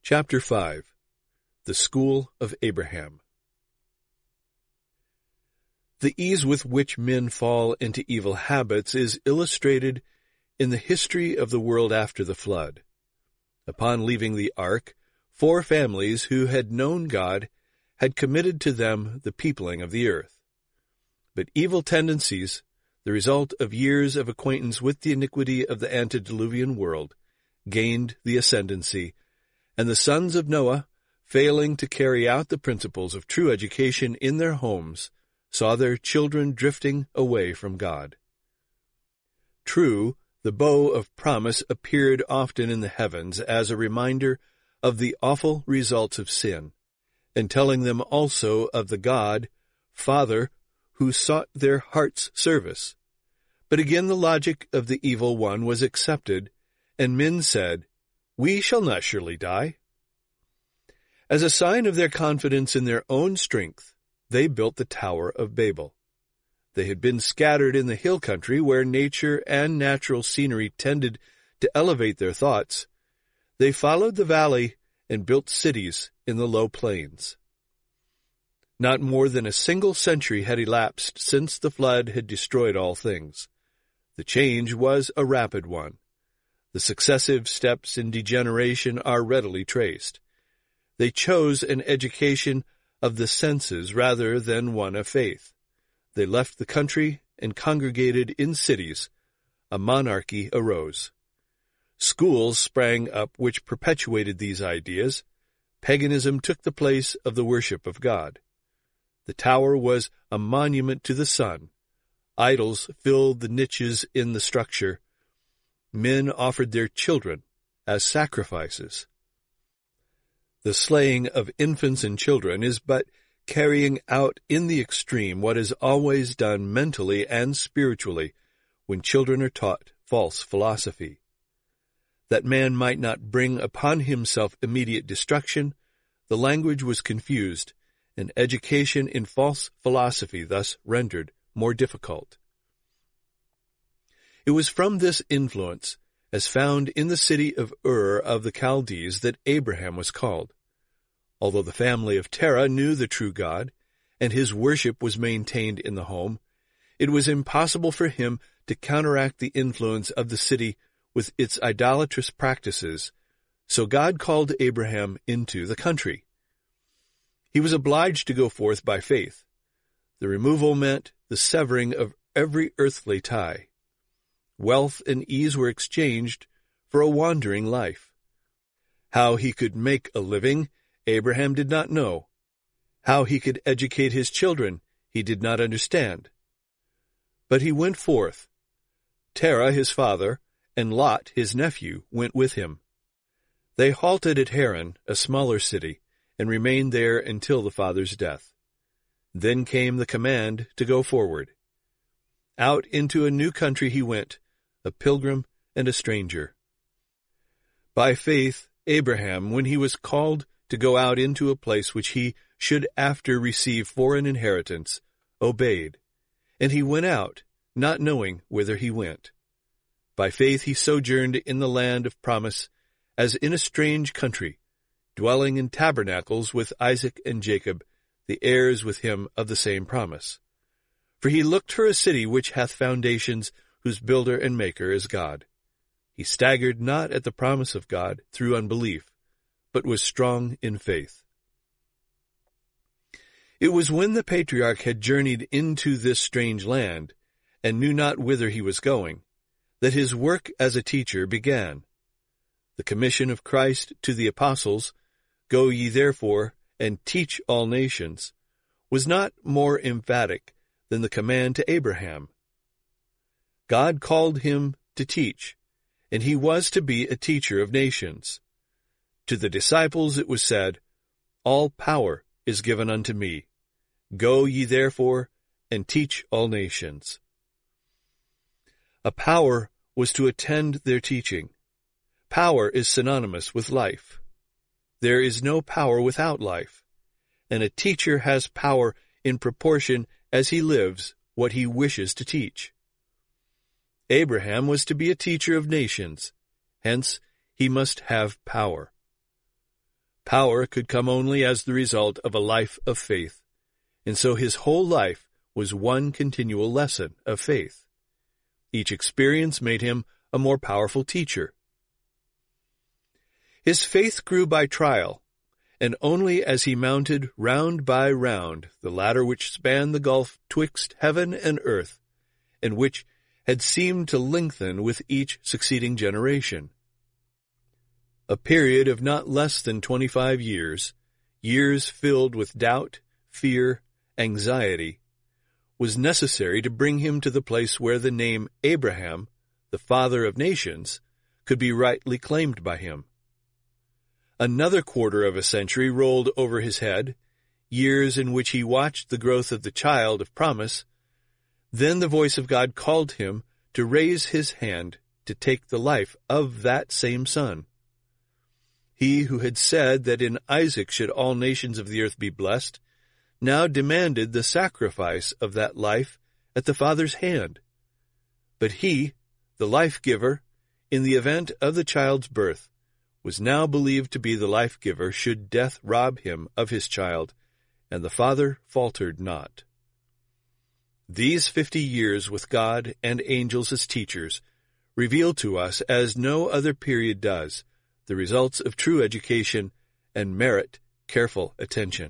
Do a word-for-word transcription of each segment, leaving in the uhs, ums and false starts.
Chapter five. The School of Abraham. The ease with which men fall into evil habits is illustrated in the history of the world after the flood. Upon leaving the ark, four families who had known God had committed to them the peopling of the earth. But evil tendencies, the result of years of acquaintance with the iniquity of the antediluvian world, gained the ascendancy, and the sons of Noah, failing to carry out the principles of true education in their homes, saw their children drifting away from God. True, the bow of promise appeared often in the heavens as a reminder of the awful results of sin, and telling them also of the God, Father, who sought their heart's service. But again the logic of the evil one was accepted, and men said, "We shall not surely die." As a sign of their confidence in their own strength, they built the Tower of Babel. They had been scattered in the hill country where nature and natural scenery tended to elevate their thoughts. They followed the valley and built cities in the low plains. Not more than a single century had elapsed since the flood had destroyed all things. The change was a rapid one. The successive steps in degeneration are readily traced. They chose an education of the senses rather than one of faith. They left the country and congregated in cities. A monarchy arose. Schools sprang up which perpetuated these ideas. Paganism took the place of the worship of God. The tower was a monument to the sun. Idols filled the niches in the structure. Men offered their children as sacrifices. The slaying of infants and children is but carrying out in the extreme what is always done mentally and spiritually when children are taught false philosophy. That man might not bring upon himself immediate destruction, the language was confused, and education in false philosophy thus rendered more difficult. It was from this influence, as found in the city of Ur of the Chaldees, that Abraham was called. Although the family of Terah knew the true God, and his worship was maintained in the home, it was impossible for him to counteract the influence of the city with its idolatrous practices, so God called Abraham into the country. He was obliged to go forth by faith. The removal meant the severing of every earthly tie. Wealth and ease were exchanged for a wandering life. How he could make a living, Abraham did not know. How he could educate his children, he did not understand. But he went forth. Terah, his father, and Lot, his nephew, went with him. They halted at Haran, a smaller city, and remained there until the father's death. Then came the command to go forward. Out into a new country he went, a pilgrim and a stranger. By faith, Abraham, when he was called to go out into a place which he should after receive for an inheritance, obeyed, and he went out, not knowing whither he went. By faith he sojourned in the land of promise, as in a strange country, dwelling in tabernacles with Isaac and Jacob, the heirs with him of the same promise. For he looked for a city which hath foundations, whose builder and maker is God. He staggered not at the promise of God through unbelief, but was strong in faith. It was when the patriarch had journeyed into this strange land, and knew not whither he was going, that his work as a teacher began. The commission of Christ to the apostles, "Go ye therefore, and teach all nations," was not more emphatic than the command to Abraham. God called him to teach, and he was to be a teacher of nations. To the disciples it was said, "All power is given unto me. Go ye therefore, and teach all nations." A power was to attend their teaching. Power is synonymous with life. There is no power without life, and a teacher has power in proportion as he lives what he wishes to teach. Abraham was to be a teacher of nations, hence he must have power. Power could come only as the result of a life of faith, and so his whole life was one continual lesson of faith. Each experience made him a more powerful teacher. His faith grew by trial, and only as he mounted round by round the ladder which spanned the gulf twixt heaven and earth, and which had seemed to lengthen with each succeeding generation. A period of not less than twenty-five years, years filled with doubt, fear, anxiety, was necessary to bring him to the place where the name Abraham, the father of nations, could be rightly claimed by him. Another quarter of a century rolled over his head, years in which he watched the growth of the child of promise. Then the voice of God called him to raise his hand to take the life of that same son. He who had said that in Isaac should all nations of the earth be blessed, now demanded the sacrifice of that life at the Father's hand. But he, the life-giver, in the event of the child's birth, was now believed to be the life-giver should death rob him of his child, and the Father faltered not. These fifty years with God and angels as teachers reveal to us, as no other period does, the results of true education and merit careful attention.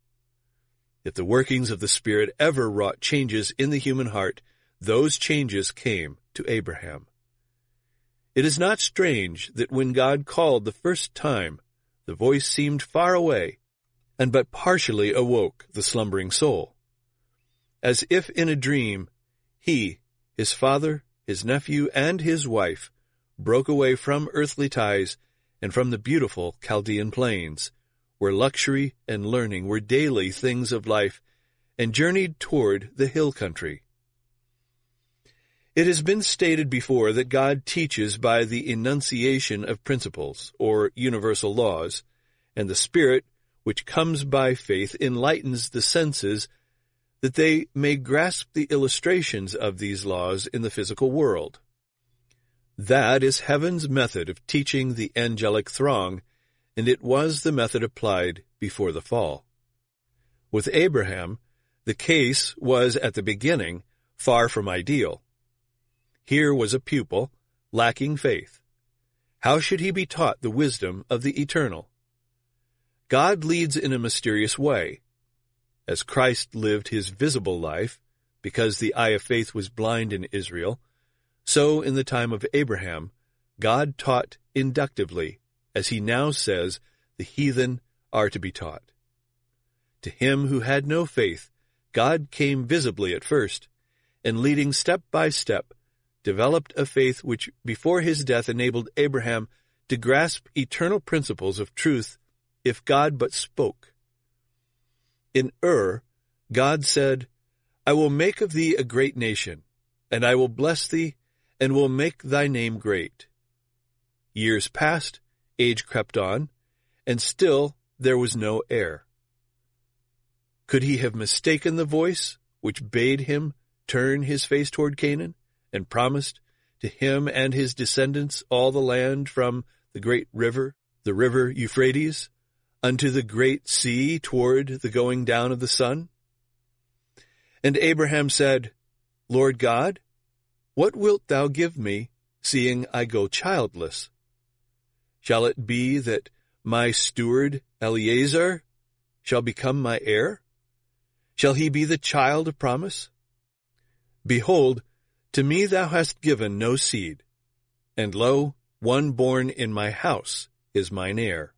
If the workings of the Spirit ever wrought changes in the human heart, those changes came to Abraham. It is not strange that when God called the first time, the voice seemed far away, and but partially awoke the slumbering soul. As if in a dream, he, his father, his nephew, and his wife broke away from earthly ties and from the beautiful Chaldean plains, where luxury and learning were daily things of life, and journeyed toward the hill country. It has been stated before that God teaches by the enunciation of principles, or universal laws, and the Spirit, which comes by faith, enlightens the senses that they may grasp the illustrations of these laws in the physical world. That is heaven's method of teaching the angelic throng, and it was the method applied before the fall. With Abraham, the case was at the beginning far from ideal. Here was a pupil lacking faith. How should he be taught the wisdom of the eternal? God leads in a mysterious way. As Christ lived his visible life, because the eye of faith was blind in Israel, so in the time of Abraham, God taught inductively, as he now says the heathen are to be taught. To him who had no faith, God came visibly at first, and leading step by step, developed a faith which before his death enabled Abraham to grasp eternal principles of truth if God but spoke. In Ur, God said, "I will make of thee a great nation, and I will bless thee, and will make thy name great." Years passed, age crept on, and still there was no heir. Could he have mistaken the voice which bade him turn his face toward Canaan, and promised to him and his descendants all the land from the great river, the river Euphrates, unto the great sea toward the going down of the sun? And Abraham said, "Lord God, what wilt thou give me, seeing I go childless? Shall it be that my steward Eliezer shall become my heir? Shall he be the child of promise? Behold, to me thou hast given no seed, and lo, one born in my house is mine heir."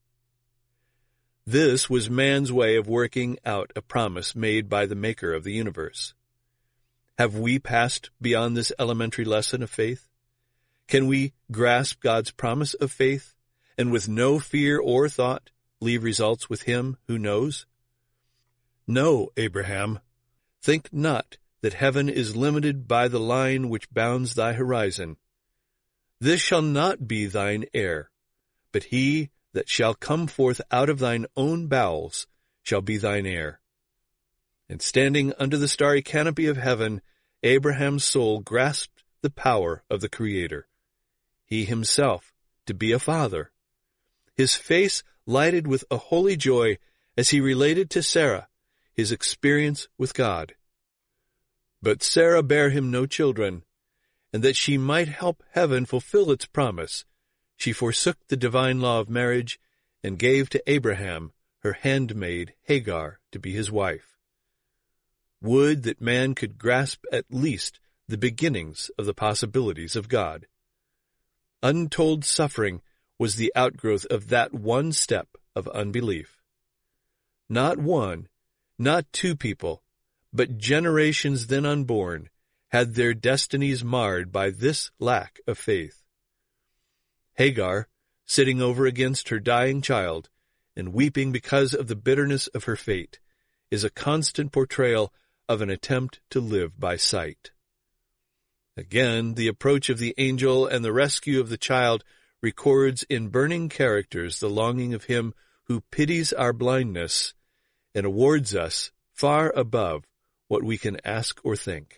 This was man's way of working out a promise made by the Maker of the universe. Have we passed beyond this elementary lesson of faith? Can we grasp God's promise of faith, and with no fear or thought leave results with him who knows? No, Abraham, think not that heaven is limited by the line which bounds thy horizon. This shall not be thine heir, but he that shall come forth out of thine own bowels shall be thine heir. And standing under the starry canopy of heaven, Abraham's soul grasped the power of the Creator, he himself to be a father. His face lighted with a holy joy as he related to Sarah his experience with God. But Sarah bare him no children, and that she might help heaven fulfill its promise, she forsook the divine law of marriage and gave to Abraham her handmaid Hagar to be his wife. Would that man could grasp at least the beginnings of the possibilities of God. Untold suffering was the outgrowth of that one step of unbelief. Not one, not two people, but generations then unborn had their destinies marred by this lack of faith. Hagar, sitting over against her dying child and weeping because of the bitterness of her fate, is a constant portrayal of an attempt to live by sight. Again, the approach of the angel and the rescue of the child records in burning characters the longing of him who pities our blindness and awards us far above what we can ask or think.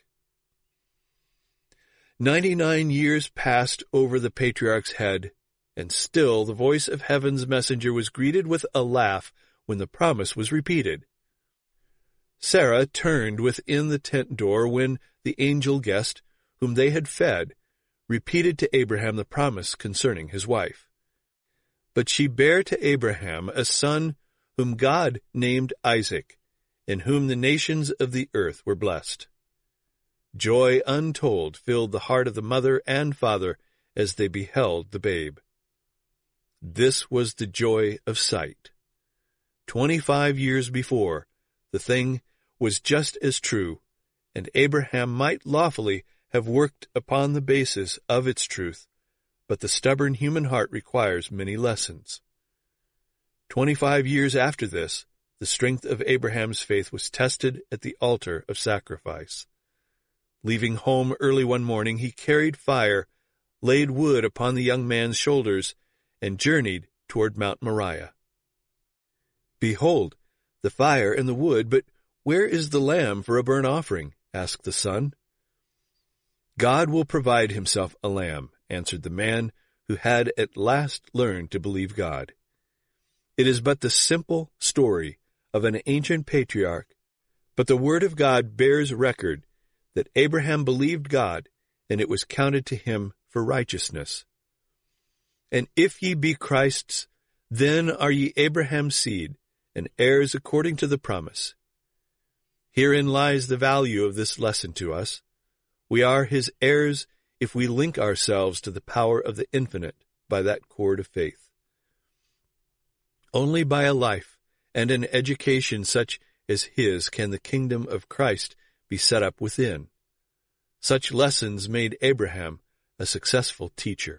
Ninety-nine years passed over the patriarch's head, and still the voice of heaven's messenger was greeted with a laugh when the promise was repeated. Sarah turned within the tent door when the angel guest, whom they had fed, repeated to Abraham the promise concerning his wife. But she bare to Abraham a son whom God named Isaac, in whom the nations of the earth were blessed. Joy untold filled the heart of the mother and father as they beheld the babe. This was the joy of sight. Twenty-five years before, the thing was just as true, and Abraham might lawfully have worked upon the basis of its truth, but the stubborn human heart requires many lessons. Twenty-five years after this, the strength of Abraham's faith was tested at the altar of sacrifice. Leaving home early one morning, he carried fire, laid wood upon the young man's shoulders, and journeyed toward Mount Moriah. Behold, the fire and the wood, but where is the lamb for a burnt offering? Asked the son. God will provide himself a lamb, answered the man who had at last learned to believe God. It is but the simple story of an ancient patriarch, but the word of God bears record that Abraham believed God, and it was counted to him for righteousness. And if ye be Christ's, then are ye Abraham's seed, and heirs according to the promise. Herein lies the value of this lesson to us. We are his heirs if we link ourselves to the power of the infinite by that cord of faith. Only by a life and an education such as his can the kingdom of Christ be set up within. Such lessons made Abraham a successful teacher.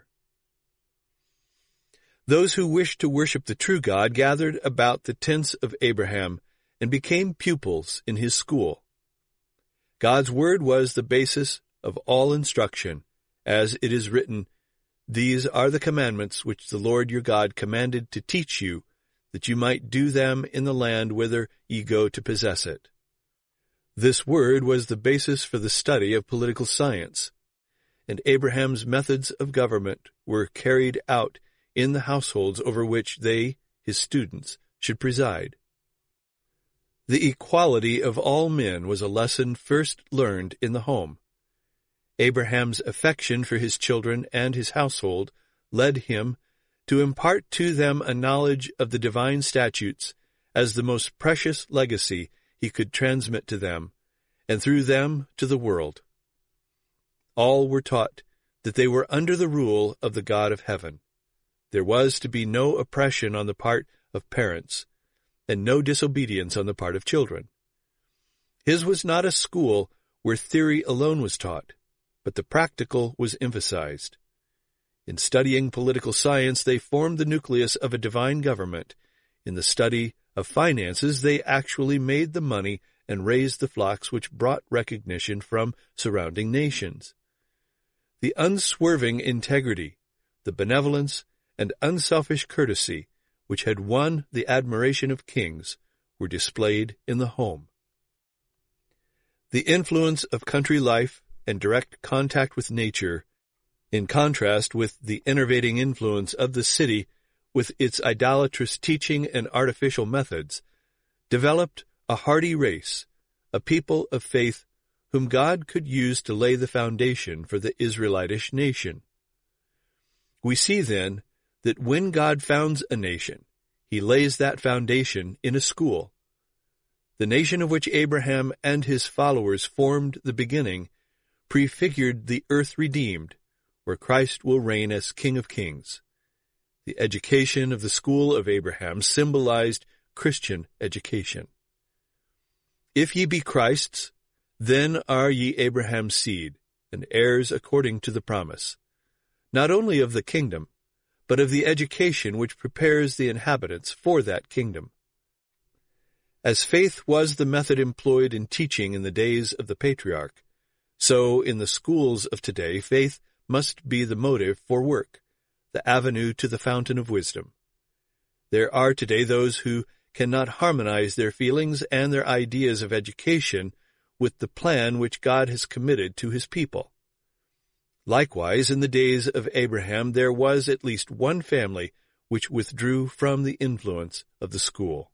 Those who wished to worship the true God gathered about the tents of Abraham and became pupils in his school. God's word was the basis of all instruction, as it is written, "These are the commandments which the Lord your God commanded to teach you, that you might do them in the land whither ye go to possess it." This word was the basis for the study of political science, and Abraham's methods of government were carried out in the households over which they, his students, should preside. The equality of all men was a lesson first learned in the home. Abraham's affection for his children and his household led him to impart to them a knowledge of the divine statutes as the most precious legacy he could transmit to them, and through them to the world. All were taught that they were under the rule of the God of heaven. There was to be no oppression on the part of parents, and no disobedience on the part of children. His was not a school where theory alone was taught, but the practical was emphasized. In studying political science, they formed the nucleus of a divine government. In the study of finances, they actually made the money and raised the flocks which brought recognition from surrounding nations. The unswerving integrity, the benevolence, and unselfish courtesy which had won the admiration of kings were displayed in the home. The influence of country life and direct contact with nature, in contrast with the enervating influence of the city, with its idolatrous teaching and artificial methods, developed a hardy race, a people of faith whom God could use to lay the foundation for the Israelitish nation. We see then that when God founds a nation, he lays that foundation in a school. The nation of which Abraham and his followers formed the beginning prefigured the earth redeemed, where Christ will reign as King of Kings. The education of the school of Abraham symbolized Christian education. If ye be Christ's, then are ye Abraham's seed, and heirs according to the promise, not only of the kingdom, but of the education which prepares the inhabitants for that kingdom. As faith was the method employed in teaching in the days of the patriarch, so in the schools of today faith must be the motive for work, the avenue to the fountain of wisdom. There are today those who cannot harmonize their feelings and their ideas of education with the plan which God has committed to his people. Likewise, in the days of Abraham, there was at least one family which withdrew from the influence of the school.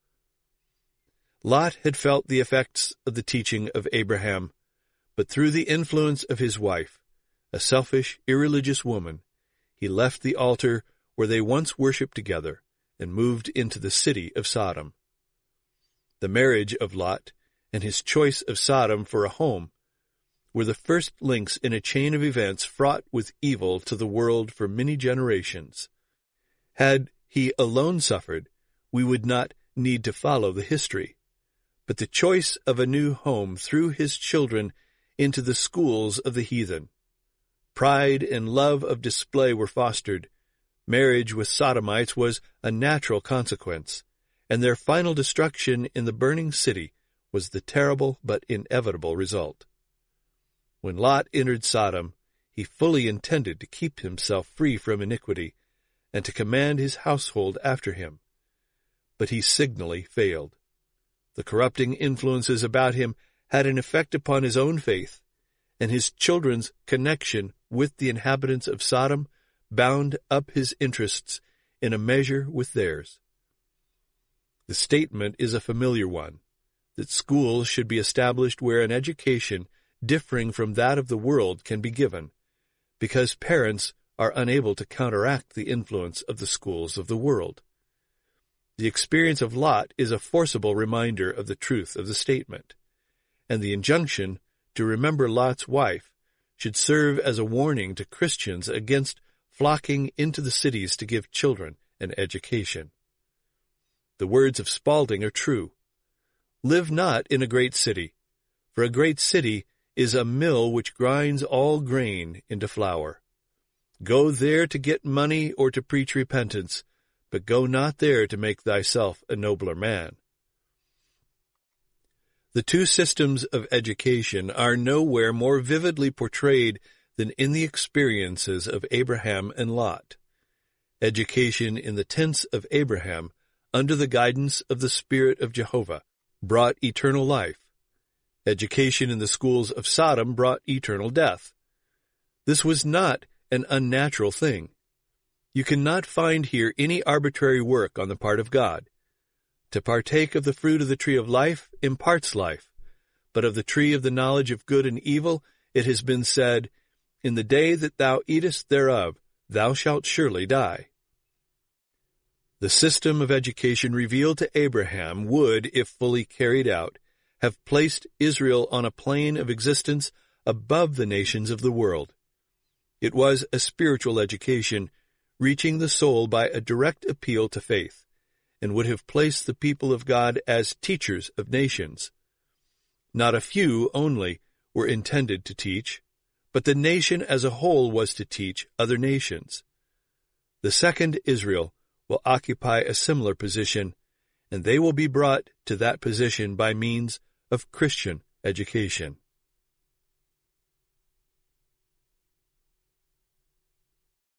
Lot had felt the effects of the teaching of Abraham, but through the influence of his wife, a selfish, irreligious woman, he left the altar where they once worshipped together and moved into the city of Sodom. The marriage of Lot and his choice of Sodom for a home were the first links in a chain of events fraught with evil to the world for many generations. Had he alone suffered, we would not need to follow the history. But the choice of a new home threw his children into the schools of the heathen. Pride and love of display were fostered. Marriage with Sodomites was a natural consequence, and their final destruction in the burning city was the terrible but inevitable result. When Lot entered Sodom, he fully intended to keep himself free from iniquity and to command his household after him. But he signally failed. The corrupting influences about him had an effect upon his own faith, and his children's connection with the inhabitants of Sodom bound up his interests in a measure with theirs. The statement is a familiar one, that schools should be established where an education differing from that of the world can be given, because parents are unable to counteract the influence of the schools of the world. The experience of Lot is a forcible reminder of the truth of the statement, and the injunction to remember Lot's wife should serve as a warning to Christians against flocking into the cities to give children an education. The words of Spalding are true. Live not in a great city, for a great city is a mill which grinds all grain into flour. Go there to get money or to preach repentance, but go not there to make thyself a nobler man. The two systems of education are nowhere more vividly portrayed than in the experiences of Abraham and Lot. Education in the tents of Abraham, under the guidance of the Spirit of Jehovah, brought eternal life. Education in the schools of Sodom brought eternal death. This was not an unnatural thing. You cannot find here any arbitrary work on the part of God. To partake of the fruit of the tree of life imparts life, but of the tree of the knowledge of good and evil it has been said, In the day that thou eatest thereof, thou shalt surely die. The system of education revealed to Abraham would, if fully carried out, have placed Israel on a plane of existence above the nations of the world. It was a spiritual education, reaching the soul by a direct appeal to faith, and would have placed the people of God as teachers of nations. Not a few only were intended to teach, but the nation as a whole was to teach other nations. The second Israel will occupy a similar position, and they will be brought to that position by means of Christian education.